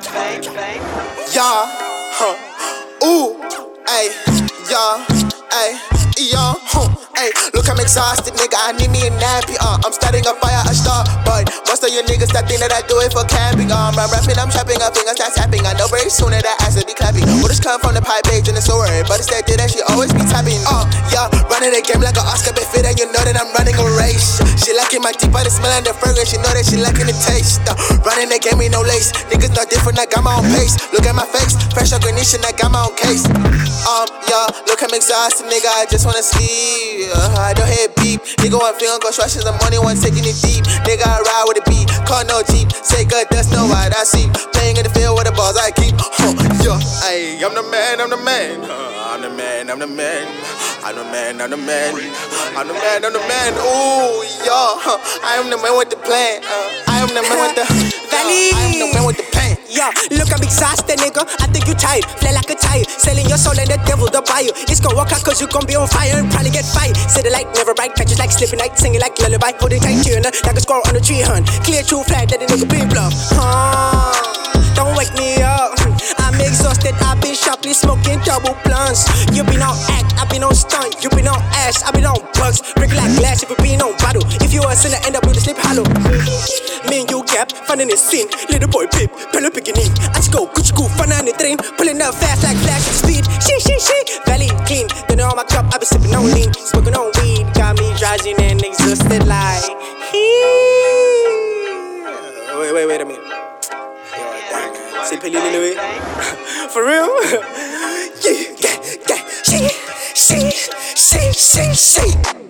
Yeah, ooh, ay, yeah, ay, yeah, ay. Look, I'm exhausted, nigga. I need me a nappy. I'm starting a fire, a start, but most of you niggas that think that I do it for camping. I'm rapping, I'm trapping, up fingers start tapping. I know very soon that ass will be clapping. Orders come from the pipe page and the story, but instead did that she always be tapping. Yeah, running the game like an Oscar bit fit, and you know that I'm running a race. She liking my teeth, but it's smelling the fragrance. She know that she liking the taste. Running the game with no lace. Niggas not different, I got my own pace. Look at my face, fresh recognition, I got my own case. Yeah, look, I'm exhausted, nigga. I just wanna sleep. I don't hear beep. Nigga, one feeling constructions, the money, one taking it deep. Nigga, I ride with a beat, call no Jeep. Say good, that's no wide, I see. Playing in the field with the balls I keep. Yeah, ay, I'm the man, I'm the man. I'm the man, I'm the man. I'm the man, I'm the man. I'm the man, I'm the man. Ooh, yeah, I am the man with the plan. I am the man with the Valley. I am the man with the plan. Yeah, look, I'm exhausted, nigga. I think you tired, fly like a tire. Selling your soul and the devil the buyer. It's gonna work out cause you gon' be on fire and probably get fired. Say the light never bright, catches like slipping night, singing like lullaby, holding tight to your nut like a squirrel on a tree hunt. Clear true flag that the nigga be bluff. Don't wake me up. I'm exhausted, I've been sharply smoking double blunts. You been on act, I've been on stunt. You been on ash, I've been on bugs. Break like glass if you been on bottle. If you a sinner, end up with a sleep hollow. Me and you gap, finding a sin. Little boy pip, pelo beginning. I just go, Gucci go, fun on the train. Pulling up fast like flash at speed. She. Valley clean, then on my cup, I been sipping on lean. Smoking on weed, got me drowsy and exhausted like Wait a minute. Say Pelé, for real? Yeah, she.